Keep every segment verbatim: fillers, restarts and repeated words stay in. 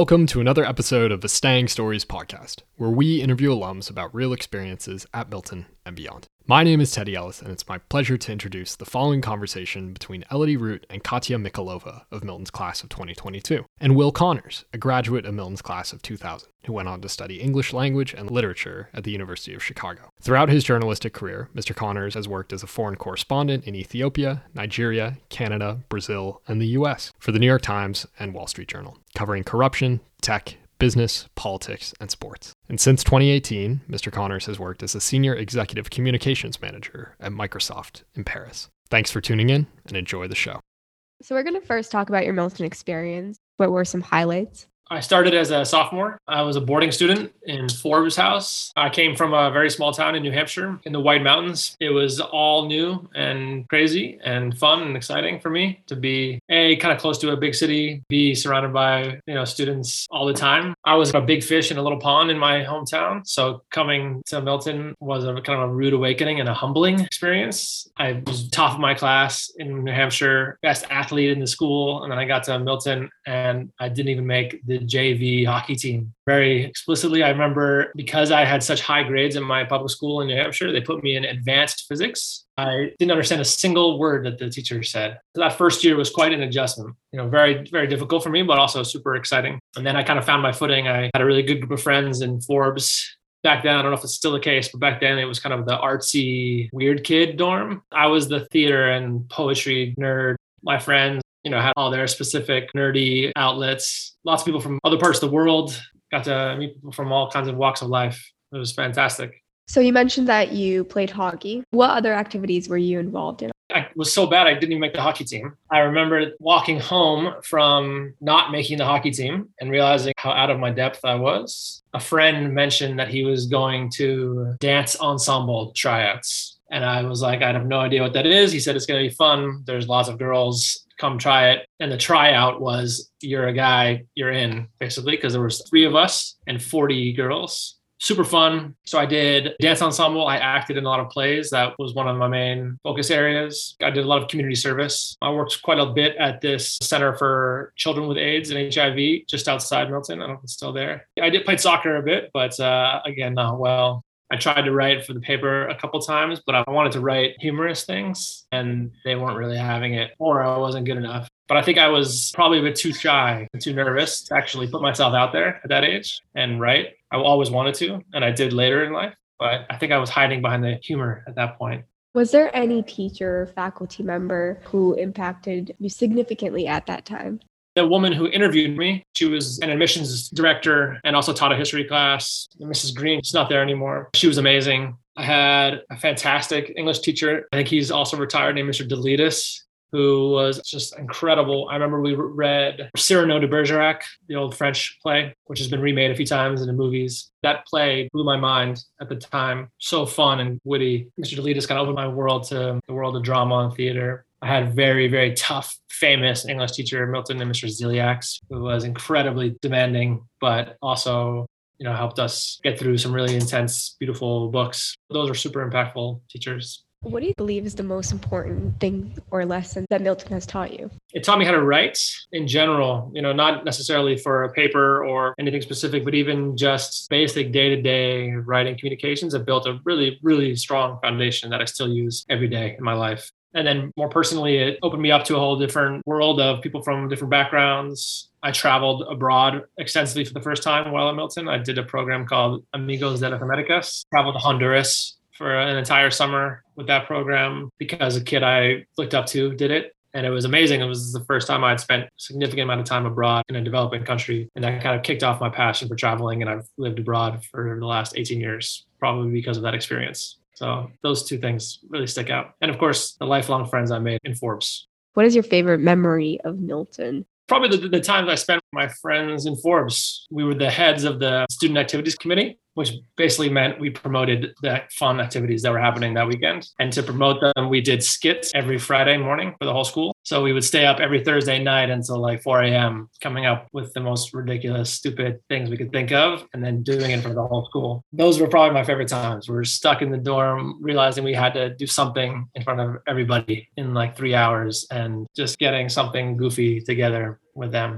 Welcome to another episode of the Staying Stories podcast, where we interview alums about real experiences at Milton and beyond. My name is Teddy Ellis, and it's my pleasure to introduce the following conversation between Elodie Root and Katya Mikhailova of Milton's class of twenty twenty-two, and Will Connors, a graduate of Milton's class of two thousand, who went on to study English language and literature at the University of Chicago. Throughout his journalistic career, Mister Connors has worked as a foreign correspondent in Ethiopia, Nigeria, Canada, Brazil, and the U S for the New York Times and Wall Street Journal, covering corruption, tech, business, politics, and sports. And since twenty eighteen, Mister Connors has worked as a senior executive communications manager at Microsoft in Paris. Thanks for tuning in and enjoy the show. So we're going to first talk about your Milton experience. What were some highlights? I started as a sophomore. I was a boarding student in Forbes House. I came from a very small town in New Hampshire in the White Mountains. It was all new and crazy and fun and exciting for me to be A, kind of close to a big city, B, surrounded by, you know, students all the time. I was a big fish in a little pond in my hometown. So coming to Milton was a kind of a rude awakening and a humbling experience. I was top of my class in New Hampshire, best athlete in the school. And then I got to Milton and I didn't even make the J V hockey team. Very explicitly, I remember because I had such high grades in my public school in New Hampshire, they put me in advanced physics. I didn't understand a single word that the teacher said. So that first year was quite an adjustment. You know, very, very difficult for me, but also super exciting. And then I kind of found my footing. I had a really good group of friends in Forbes. Back then, I don't know if it's still the case, but back then it was kind of the artsy, weird kid dorm. I was the theater and poetry nerd. My friends, you know, had all their specific nerdy outlets. Lots of people from other parts of the world. Got to meet people from all kinds of walks of life. It was fantastic. So you mentioned that you played hockey. What other activities were you involved in? I was so bad I didn't even make the hockey team. I remember walking home from not making the hockey team and realizing how out of my depth I was. A friend mentioned that he was going to dance ensemble tryouts. And I was like, I have no idea what that is. He said, it's going to be fun. There's lots of girls. Come try it. And the tryout was, you're a guy, you're in, basically, because there was three of us and forty girls. Super fun. So I did dance ensemble. I acted in a lot of plays. That was one of my main focus areas. I did a lot of community service. I worked quite a bit at this Center for Children with AIDS and H I V just outside Milton. I don't know if it's still there. I did play soccer a bit, but uh, again, not well. I tried to write for the paper a couple times, but I wanted to write humorous things and they weren't really having it, or I wasn't good enough. But I think I was probably a bit too shy and too nervous to actually put myself out there at that age and write. I always wanted to, and I did later in life, but I think I was hiding behind the humor at that point. Was there any teacher or faculty member who impacted you significantly at that time? The woman who interviewed me, she was an admissions director and also taught a history class. Missus Green, she's not there anymore. She was amazing. I had a fantastic English teacher. I think he's also retired, named Mister Delitis, who was just incredible. I remember we read Cyrano de Bergerac, the old French play, which has been remade a few times in the movies. That play blew my mind at the time. So fun and witty. Mister Delitis kind of opened my world to the world of drama and theater. I had a very, very tough, famous English teacher at Milton named Mister Ziliaks, who was incredibly demanding, but also, you know, helped us get through some really intense, beautiful books. Those are super impactful teachers. What do you believe is the most important thing or lesson that Milton has taught you? It taught me how to write in general, you know, not necessarily for a paper or anything specific, but even just basic day-to-day writing communications have built a really, really strong foundation that I still use every day in my life. And then more personally, it opened me up to a whole different world of people from different backgrounds. I traveled abroad extensively for the first time while at Milton. I did a program called Amigos de las Americas. Traveled to Honduras for an entire summer with that program because a kid I looked up to did it. And it was amazing. It was the first time I'd spent a significant amount of time abroad in a developing country. And that kind of kicked off my passion for traveling. And I've lived abroad for the last eighteen years, probably because of that experience. So those two things really stick out. And of course, the lifelong friends I made in Forbes. What is your favorite memory of Milton? Probably the, the times I spent with my friends in Forbes. We were the heads of the student activities committee, which basically meant we promoted the fun activities that were happening that weekend. And to promote them, we did skits every Friday morning for the whole school. So we would stay up every Thursday night until like four a.m. coming up with the most ridiculous, stupid things we could think of and then doing it for the whole school. Those were probably my favorite times. We were stuck in the dorm, realizing we had to do something in front of everybody in like three hours and just getting something goofy together with them.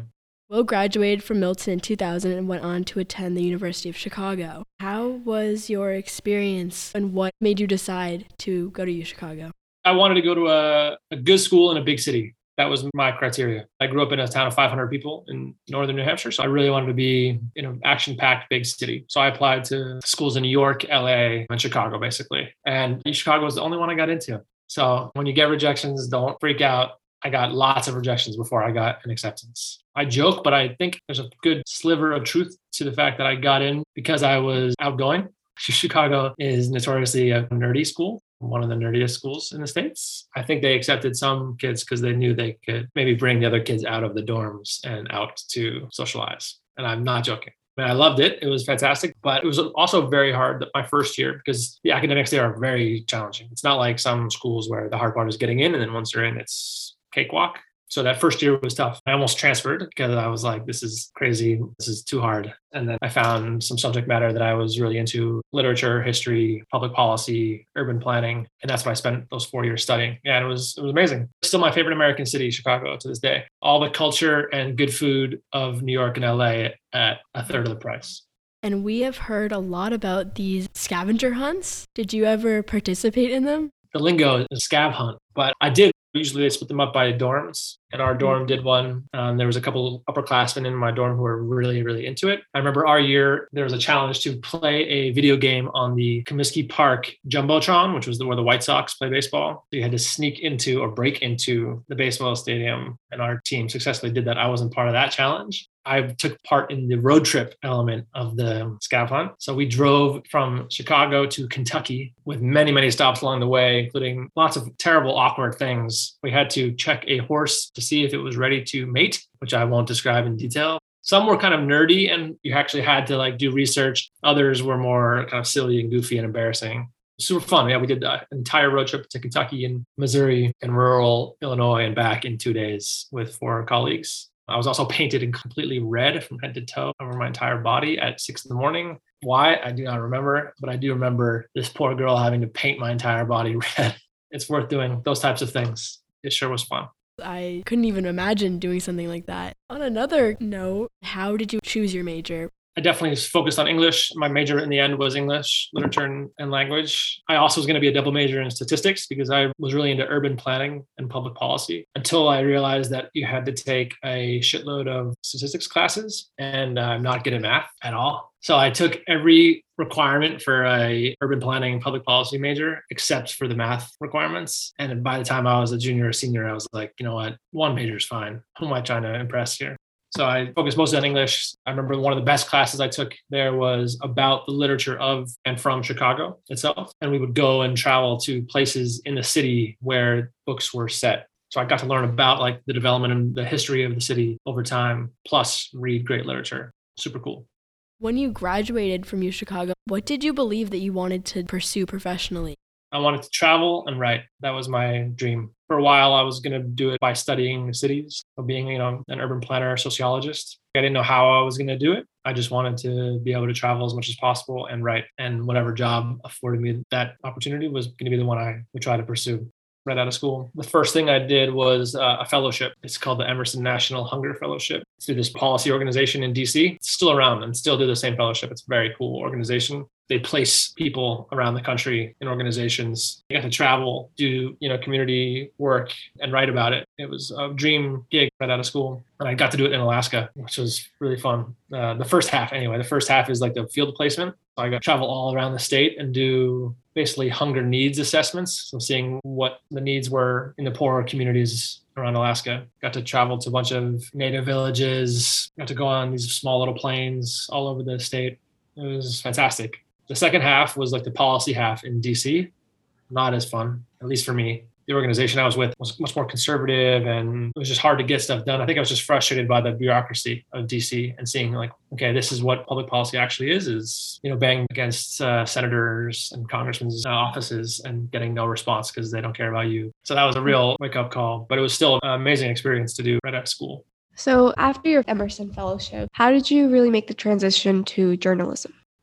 Will graduated from Milton in two thousand and went on to attend the University of Chicago. How was your experience and what made you decide to go to U Chicago? I wanted to go to a, a good school in a big city. That was my criteria. I grew up in a town of five hundred people in northern New Hampshire, so I really wanted to be in an action-packed big city. So I applied to schools in New York, L A, and Chicago, basically. And U Chicago was the only one I got into. So when you get rejections, don't freak out. I got lots of rejections before I got an acceptance. I joke, but I think there's a good sliver of truth to the fact that I got in because I was outgoing. Chicago is notoriously a nerdy school, one of the nerdiest schools in the States. I think they accepted some kids because they knew they could maybe bring the other kids out of the dorms and out to socialize. And I'm not joking. I mean, I loved it. It was fantastic, but it was also very hard my first year because the academics there are very challenging. It's not like some schools where the hard part is getting in, and then once you're in, it's cakewalk. So that first year was tough. I almost transferred because I was like, this is crazy. This is too hard. And then I found some subject matter that I was really into: literature, history, public policy, urban planning. And that's what I spent those four years studying. Yeah, and it was it was amazing. Still my favorite American city, Chicago, to this day. All the culture and good food of New York and L A at a third of the price. And we have heard a lot about these scavenger hunts. Did you ever participate in them? The lingo is scav hunt, but I did. Usually they split them up by dorms, and our dorm did one. Um, there was a couple upperclassmen in my dorm who were really, really into it. I remember our year, there was a challenge to play a video game on the Comiskey Park Jumbotron, which was the, where the White Sox play baseball. So you had to sneak into or break into the baseball stadium, and our team successfully did that. I wasn't part of that challenge. I took part in the road trip element of the scav hunt. So we drove from Chicago to Kentucky with many, many stops along the way, including lots of terrible, awkward things. We had to check a horse to see if it was ready to mate, which I won't describe in detail. Some were kind of nerdy and you actually had to like do research. Others were more kind of silly and goofy and embarrassing. Super fun. Yeah, we did an entire road trip to Kentucky and Missouri and rural Illinois and back in two days with four colleagues. I was also painted in completely red from head to toe over my entire body at six in the morning. Why? I do not remember, but I do remember this poor girl having to paint my entire body red. It's worth doing those types of things. It sure was fun. I couldn't even imagine doing something like that. On another note, how did you choose your major? I definitely focused on English. My major in the end was English, literature, and, and language. I also was going to be a double major in statistics because I was really into urban planning and public policy until I realized that you had to take a shitload of statistics classes, and I'm not good at math at all. So I took every requirement for a urban planning and public policy major except for the math requirements. And by the time I was a junior or senior, I was like, you know what, one major is fine. Who am I trying to impress here? So I focused mostly on English. I remember one of the best classes I took there was about the literature of and from Chicago itself. And we would go and travel to places in the city where books were set. So I got to learn about like the development and the history of the city over time, plus read great literature. Super cool. When you graduated from U Chicago, what did you believe that you wanted to pursue professionally? I wanted to travel and write. That was my dream. For a while, I was going to do it by studying cities, or being, you know, an urban planner, sociologist. I didn't know how I was going to do it. I just wanted to be able to travel as much as possible and write. And whatever job afforded me that opportunity was going to be the one I would try to pursue. Right out of school, the first thing I did was uh, a fellowship. It's called the Emerson National Hunger Fellowship. It's through this policy organization in D C. It's still around and still do the same fellowship. It's a very cool organization. They place people around the country in organizations. You got to travel, do, you know, community work and write about it. It was a dream gig right out of school. And I got to do it in Alaska, which was really fun. Uh, the first half anyway, the first half is like the field placement. So I got to travel all around the state and do basically hunger needs assessments. So seeing what the needs were in the poorer communities around Alaska. Got to travel to a bunch of native villages, got to go on these small little planes all over the state. It was fantastic. The second half was like the policy half in D C. Not as fun, at least for me. The organization I was with was much more conservative and it was just hard to get stuff done. I think I was just frustrated by the bureaucracy of D C and seeing like, okay, this is what public policy actually is, is, you know, banging against uh, senators and congressmen's uh, offices and getting no response because they don't care about you. So that was a real wake up call, but it was still an amazing experience to do right out of school. So after your Emerson Fellowship, how did you really make the transition to journalism?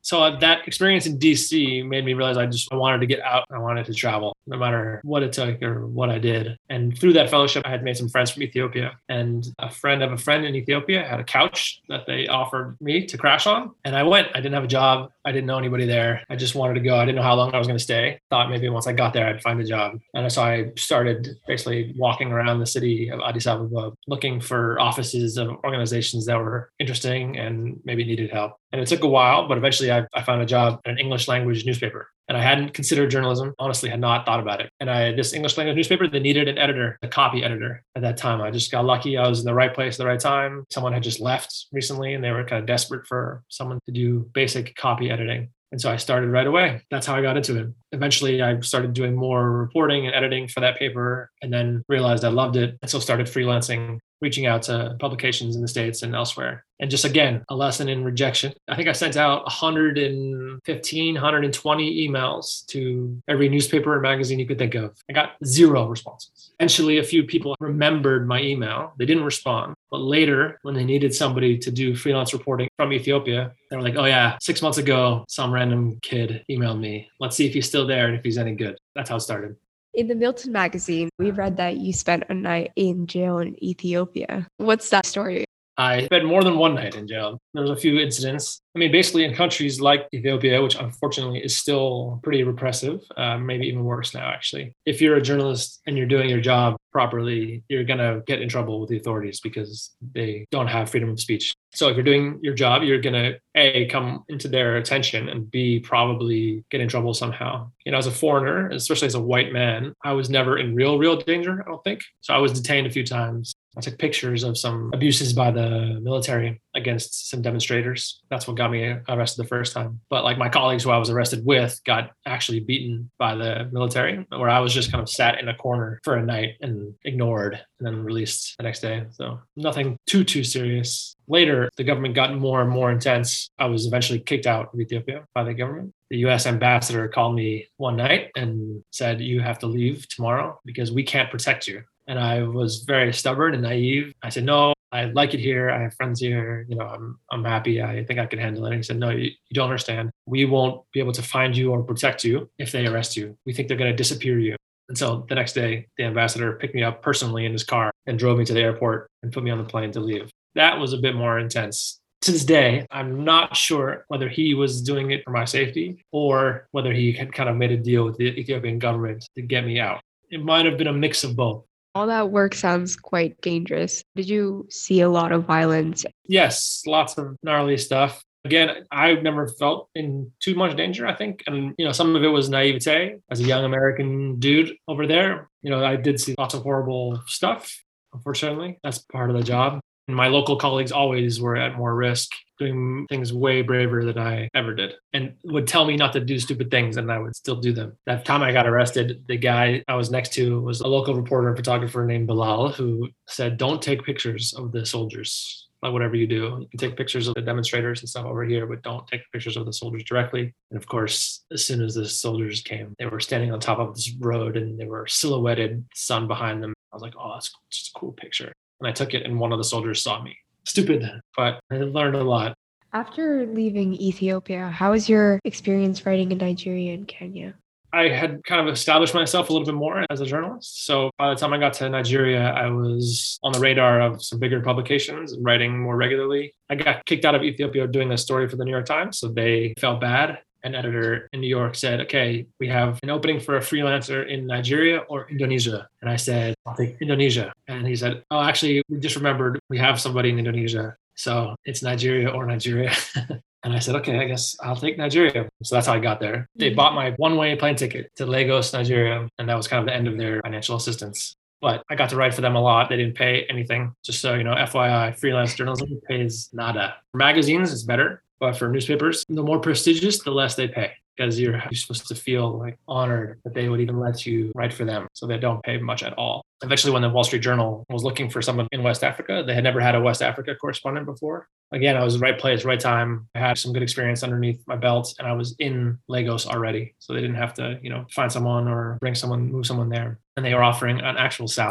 So uh, that experience in D C made me realize I just I wanted to get out. I wanted to travel, no matter what it took or what I did. And through that fellowship, I had made some friends from Ethiopia. And a friend of a friend in Ethiopia had a couch that they offered me to crash on. And I went. I didn't have a job. I didn't know anybody there. I just wanted to go. I didn't know how long I was going to stay. Thought maybe once I got there, I'd find a job. And so I started basically walking around the city of Addis Ababa, looking for offices of organizations that were interesting and maybe needed help. And it took a while, but eventually I, I found a job at an English language newspaper. And I hadn't considered journalism, honestly, had not thought about it. And I this English language newspaper, they needed an editor, a copy editor at that time. I just got lucky. I was in the right place at the right time. Someone had just left recently and they were kind of desperate for someone to do basic copy editing. And so I started right away. That's how I got into it. Eventually, I started doing more reporting and editing for that paper and then realized I loved it. And so started freelancing, reaching out to publications in the States and elsewhere. And just again, a lesson in rejection. I think I sent out one hundred fifteen, one hundred twenty emails to every newspaper and magazine you could think of. I got zero responses. Eventually, a few people remembered my email. They didn't respond. But later, when they needed somebody to do freelance reporting from Ethiopia, they were like, oh yeah, six months ago, some random kid emailed me. Let's see if he's still there and if he's any good. That's how it started. In the Milton magazine, we read that you spent a night in jail in Ethiopia. What's that story? I spent more than one night in jail. There was a few incidents. I mean, basically in countries like Ethiopia, which unfortunately is still pretty repressive, uh, maybe even worse now, actually. If you're a journalist and you're doing your job properly, you're going to get in trouble with the authorities because they don't have freedom of speech. So if you're doing your job, you're going to, A, come into their attention and B, probably get in trouble somehow. You know, as a foreigner, especially as a white man, I was never in real, real danger, I don't think. So I was detained a few times. I took pictures of some abuses by the military against some demonstrators. That's what got me arrested the first time. But like my colleagues who I was arrested with got actually beaten by the military, where I was just kind of sat in a corner for a night and ignored and then released the next day. So nothing too, too serious. Later, the government got more and more intense. I was eventually kicked out of Ethiopia by the government. The U S ambassador called me one night and said, you have to leave tomorrow because we can't protect you. And I was very stubborn and naive. I said, no, I like it here. I have friends here. You know, I'm I'm happy. I think I can handle it. And he said, no, you, you don't understand. We won't be able to find you or protect you if they arrest you. We think they're going to disappear you. And so the next day, the ambassador picked me up personally in his car and drove me to the airport and put me on the plane to leave. That was a bit more intense. To this day, I'm not sure whether he was doing it for my safety or whether he had kind of made a deal with the Ethiopian government to get me out. It might have been a mix of both. All that work sounds quite dangerous. Did you see a lot of violence? Yes, lots of gnarly stuff. Again, I've never felt in too much danger, I think. And, you know, some of it was naivete as a young American dude over there. You know, I did see lots of horrible stuff, unfortunately. That's part of the job. And my local colleagues always were at more risk, doing things way braver than I ever did, and would tell me not to do stupid things, and I would still do them. That time I got arrested, the guy I was next to was a local reporter and photographer named Bilal, who said, don't take pictures of the soldiers. Like whatever you do, you can take pictures of the demonstrators and stuff over here, but don't take pictures of the soldiers directly. And of course, as soon as the soldiers came, they were standing on top of this road and they were silhouetted, sun behind them. I was like, oh, that's just a cool picture. And I took it and one of the soldiers saw me. Stupid, but I learned a lot. After leaving Ethiopia, how was your experience writing in Nigeria and Kenya? I had kind of established myself a little bit more as a journalist. So by the time I got to Nigeria, I was on the radar of some bigger publications and writing more regularly. I got kicked out of Ethiopia doing a story for the New York Times, so they felt bad. An editor in New York said, okay, we have an opening for a freelancer in Nigeria or Indonesia. And I said, I'll take Indonesia. And he said, oh, actually, we just remembered we have somebody in Indonesia. So it's Nigeria or Nigeria. And I said, okay, I guess I'll take Nigeria. So that's how I got there. They bought my one-way plane ticket to Lagos, Nigeria. And that was kind of the end of their financial assistance. But I got to write for them a lot. They didn't pay anything. Just so you know, F Y I, freelance journalism pays nada. For magazines, it's better. But for newspapers, the more prestigious, the less they pay, because you're, you're supposed to feel like honored that they would even let you write for them. So they don't pay much at all. Eventually, when the Wall Street Journal was looking for someone in West Africa, they had never had a West Africa correspondent before. Again, I was in the right place, right time. I had some good experience underneath my belt, and I was in Lagos already. So they didn't have to, you know, find someone or bring someone, move someone there. And they were offering an actual salary.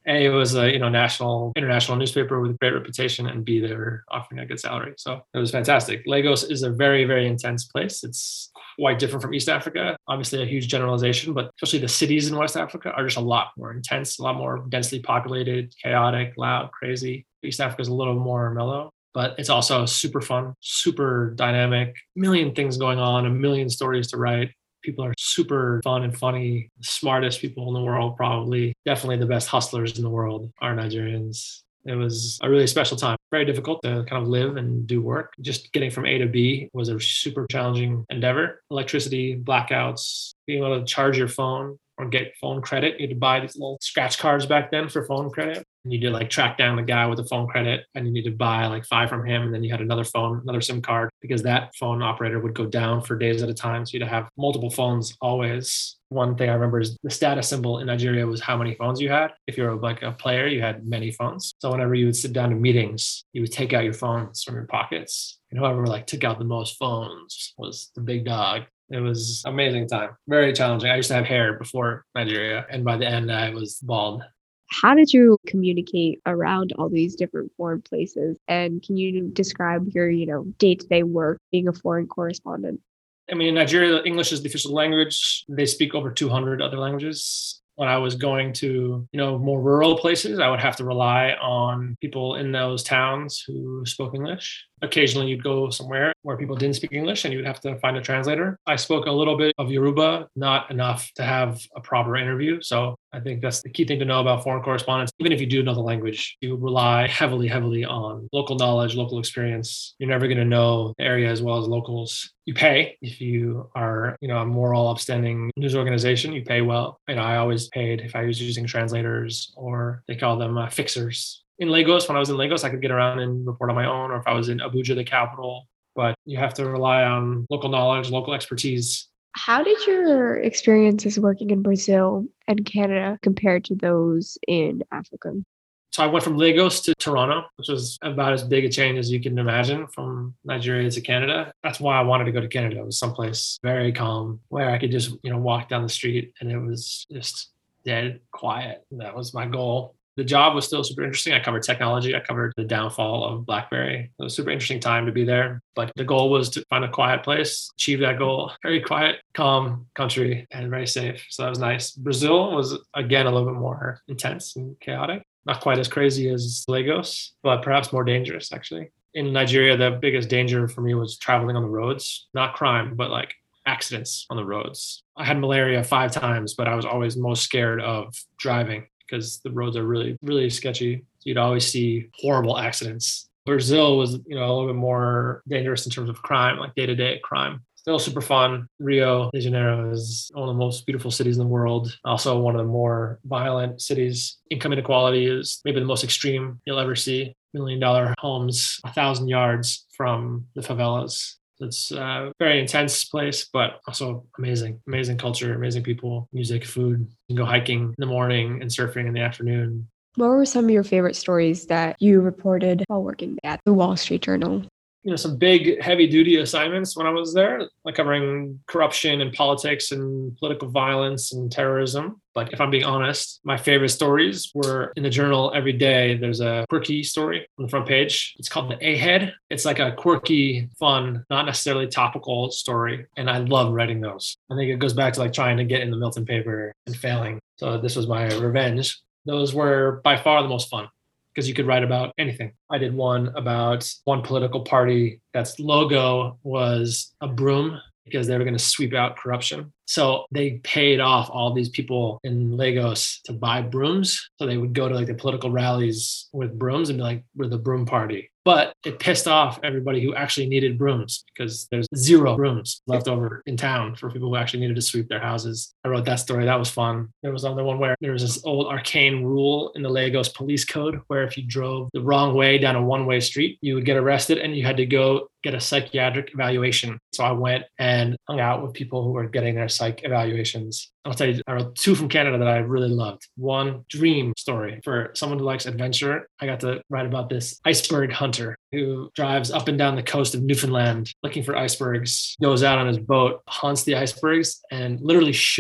A, it was a you know national, international newspaper with a great reputation, and B, they were offering a good salary. So it was fantastic. Lagos is a very, very intense place. It's quite different from East Africa. Obviously a huge generalization, but especially the cities in West Africa are just a lot more intense, a lot more densely populated, chaotic, loud, crazy. East Africa is a little more mellow, but it's also super fun, super dynamic, million things going on, a million stories to write. People are super fun and funny, the smartest people in the world, probably. Definitely the best hustlers in the world are Nigerians. It was a really special time. Very difficult to kind of live and do work. Just getting from A to B was a super challenging endeavor. Electricity, blackouts, being able to charge your phone or get phone credit. You had to buy these little scratch cards back then for phone credit. And you did like track down the guy with the phone credit, and you need to buy like five from him. And then you had another phone, another SIM card, because that phone operator would go down for days at a time. So you'd have multiple phones always. One thing I remember is the status symbol in Nigeria was how many phones you had. If you're like a player, you had many phones. So whenever you would sit down to meetings, you would take out your phones from your pockets. And whoever like took out the most phones was the big dog. It was an amazing time. Very challenging. I used to have hair before Nigeria, and by the end I was bald. How did you communicate around all these different foreign places? And can you describe your, you know, day-to-day work being a foreign correspondent? I mean, in Nigeria, English is the official language. They speak over two hundred other languages. When I was going to, you know, more rural places, I would have to rely on people in those towns who spoke English. Occasionally you'd go somewhere where people didn't speak English and you would have to find a translator. I spoke a little bit of Yoruba, not enough to have a proper interview. So I think that's the key thing to know about foreign correspondence. Even if you do know the language, you rely heavily, heavily on local knowledge, local experience. You're never going to know the area as well as locals. You pay if you are, you know, a moral, upstanding news organization. You pay well. And I always paid if I was using translators, or they call them uh, fixers. In Lagos, when I was in Lagos, I could get around and report on my own, or if I was in Abuja, the capital. But you have to rely on local knowledge, local expertise. How did your experiences working in Brazil and Canada compare to those in Africa? So I went from Lagos to Toronto, which was about as big a change as you can imagine from Nigeria to Canada. That's why I wanted to go to Canada. It was someplace very calm where I could just, you know, walk down the street and it was just dead quiet. And that was my goal. The job was still super interesting. I covered technology. I covered the downfall of BlackBerry. It was a super interesting time to be there. But the goal was to find a quiet place, achieve that goal. Very quiet, calm country, and very safe. So that was nice. Brazil was, again, a little bit more intense and chaotic. Not quite as crazy as Lagos, but perhaps more dangerous, actually. In Nigeria, the biggest danger for me was traveling on the roads. Not crime, but like accidents on the roads. I had malaria five times, but I was always most scared of driving, because the roads are really, really sketchy. You'd always see horrible accidents. Brazil was, you know, a little bit more dangerous in terms of crime, like day-to-day crime. Still super fun. Rio de Janeiro is one of the most beautiful cities in the world. Also one of the more violent cities. Income inequality is maybe the most extreme you'll ever see. Million dollar homes, a thousand yards from the favelas. It's a very intense place, but also amazing, amazing culture, amazing people, music, food. You can go hiking in the morning and surfing in the afternoon. What were some of your favorite stories that you reported while working at the Wall Street Journal? You know, some big heavy duty assignments when I was there, like covering corruption and politics and political violence and terrorism. But if I'm being honest, my favorite stories were in the journal every day. There's a quirky story on the front page. It's called The A-Head. It's like a quirky, fun, not necessarily topical story. And I love writing those. I think it goes back to like trying to get in the Milton paper and failing. So this was my revenge. Those were by far the most fun, because you could write about anything. I did one about one political party that's logo was a broom, because they were going to sweep out corruption. So they paid off all these people in Lagos to buy brooms. So they would go to like the political rallies with brooms and be like, we're the broom party. But it pissed off everybody who actually needed brooms, because there's zero brooms left over in town for people who actually needed to sweep their houses. I wrote that story. That was fun. There was another one where there was this old arcane rule in the Lagos police code where if you drove the wrong way down a one-way street, you would get arrested and you had to go get a psychiatric evaluation. So I went and hung out with people who were getting their psych evaluations. I'll tell you, I wrote two from Canada that I really loved. One dream story for someone who likes adventure. I got to write about this iceberg hunter who drives up and down the coast of Newfoundland looking for icebergs, goes out on his boat, hunts the icebergs, and literally shoots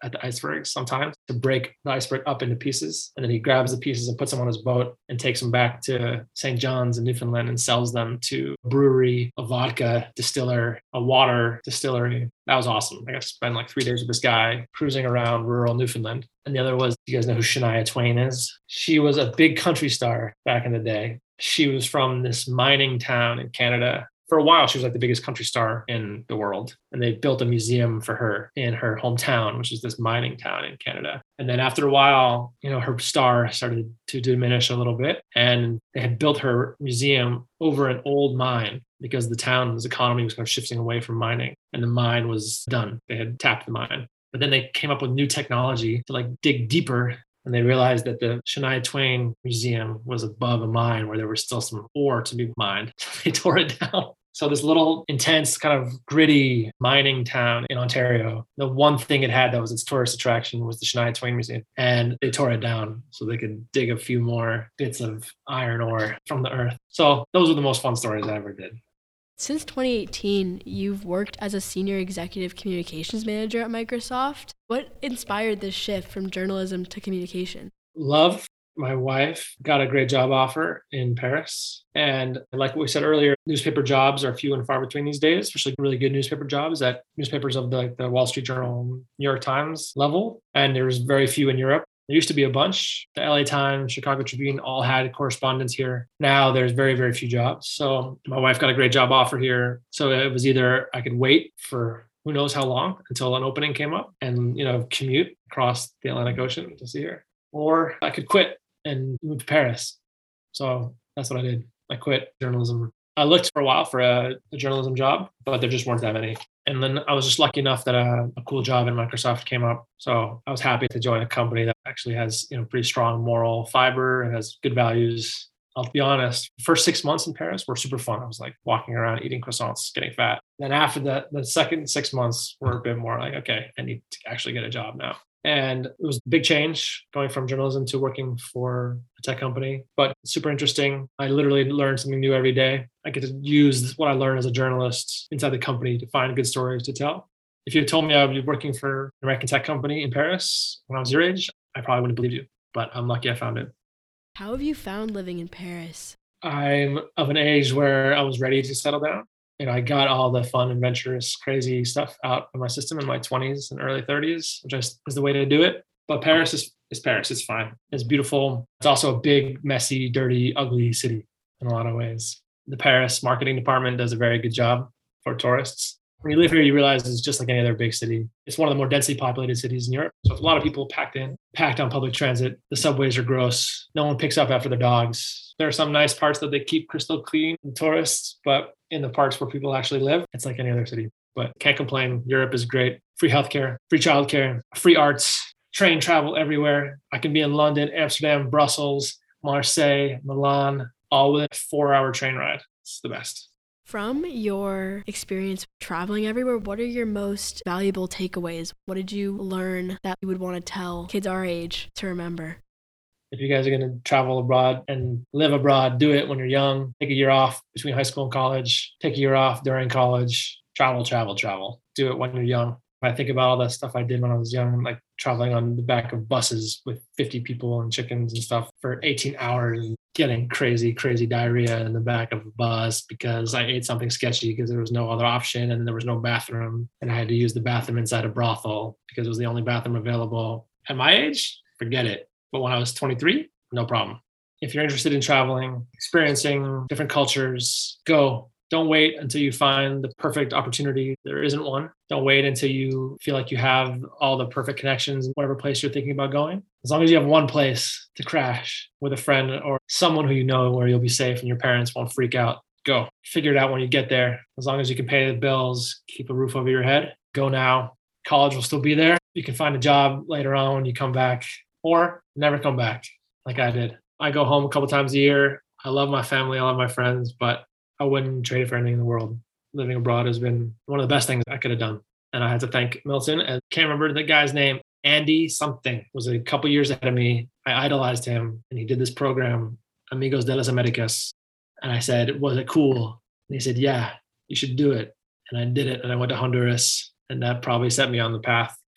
at the icebergs sometimes to break the iceberg up into pieces. And then he grabs the pieces and puts them on his boat and takes them back to Saint John's in Newfoundland and sells them to a brewery, a vodka distiller, a water distillery. That was awesome. I got to spend like three days with this guy cruising around rural Newfoundland. And the other was, you guys know who Shania Twain is? She was a big country star back in the day. She was from this mining town in Canada. For a while, she was like the biggest country star in the world. And they built a museum for her in her hometown, which is this mining town in Canada. And then after a while, you know, her star started to diminish a little bit. And they had built her museum over an old mine because the town's economy was kind of shifting away from mining. And the mine was done. They had tapped the mine. But then they came up with new technology to like dig deeper. And they realized that the Shania Twain Museum was above a mine where there was still some ore to be mined. So they tore it down. So this little intense kind of gritty mining town in Ontario, the one thing it had that was its tourist attraction was the Shania Twain Museum. And they tore it down so they could dig a few more bits of iron ore from the earth. So those were the most fun stories I ever did. Since twenty eighteen, you've worked as a senior executive communications manager at Microsoft. What inspired this shift from journalism to communication? Love. My wife got a great job offer in Paris. And like what we said earlier, newspaper jobs are few and far between these days, especially really good newspaper jobs at newspapers of the, like the Wall Street Journal, New York Times level. And there's very few in Europe. There used to be a bunch. The L A Times, Chicago Tribune all had correspondents here. Now there's very, very few jobs. So my wife got a great job offer here. So it was either I could wait for who knows how long until an opening came up and, you know, commute across the Atlantic Ocean to see her, or I could quit and move to Paris. So that's what I did. I quit journalism. I looked for a while for a, a journalism job, but there just weren't that many. And then I was just lucky enough that a, a cool job in Microsoft came up. So I was happy to join a company that actually has, you know, pretty strong moral fiber and has good values. I'll be honest, the first six months in Paris were super fun. I was like walking around eating croissants, getting fat. Then after that, the second six months were a bit more like, okay, I need to actually get a job now. And it was a big change going from journalism to working for a tech company, but super interesting. I literally learned something new every day. I get to use what I learned as a journalist inside the company to find good stories to tell. If you had told me I would be working for an American tech company in Paris when I was your age, I probably wouldn't believe you, but I'm lucky I found it. How have you found living in Paris? I'm of an age where I was ready to settle down. You know, I got all the fun, adventurous, crazy stuff out of my system in my twenties and early thirties, which is the way to do it. But Paris is, is Paris. It's fine. It's beautiful. It's also a big, messy, dirty, ugly city in a lot of ways. The Paris marketing department does a very good job for tourists. When you live here, you realize it's just like any other big city. It's one of the more densely populated cities in Europe. So it's a lot of people packed in, packed on public transit. The subways are gross. No one picks up after their dogs. There are some nice parts that they keep crystal clean for tourists, but in the parts where people actually live, it's like any other city. But can't complain. Europe is great. Free healthcare, free childcare, free arts, train travel everywhere. I can be in London, Amsterdam, Brussels, Marseille, Milan, all within a four-hour train ride. It's the best. From your experience traveling everywhere, what are your most valuable takeaways? What did you learn that you would want to tell kids our age to remember? If you guys are going to travel abroad and live abroad, do it when you're young. Take a year off between high school and college. Take a year off during college. Travel, travel, travel. Do it when you're young. I think about all the stuff I did when I was young, like traveling on the back of buses with fifty people and chickens and stuff for eighteen hours and getting crazy, crazy diarrhea in the back of a bus because I ate something sketchy because there was no other option and there was no bathroom. And I had to use the bathroom inside a brothel because it was the only bathroom available. At my age, forget it. But when I was twenty-three, no problem. If you're interested in traveling, experiencing different cultures, go. Don't wait until you find the perfect opportunity. There isn't one. Don't wait until you feel like you have all the perfect connections in whatever place you're thinking about going. As long as you have one place to crash with a friend or someone who you know where you'll be safe and your parents won't freak out, go. Figure it out when you get there. As long as you can pay the bills, keep a roof over your head, go now. College will still be there. You can find a job later on when you come back or never come back like I did. I go home a couple times a year. I love my family. I love my friends, but I wouldn't trade it for anything in the world. Living abroad has been one of the best things I could have done. And I had to thank Milton. I can't remember the guy's name. Andy something was a couple years ahead of me. I idolized him and he did this program, Amigos de las Americas. And I said, was it cool? And he said, yeah, you should do it. And I did it. And I went to Honduras and that probably set me on the path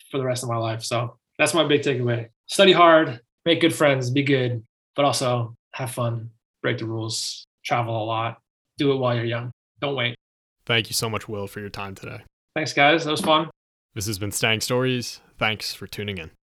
for the rest of my life. So that's my big takeaway. Study hard, make good friends, be good, but also have fun, break the rules, travel a lot, do it while you're young. Don't wait. Thank you so much, Will, for your time today. Thanks, guys. That was fun. This has been Stang Stories. Thanks for tuning in.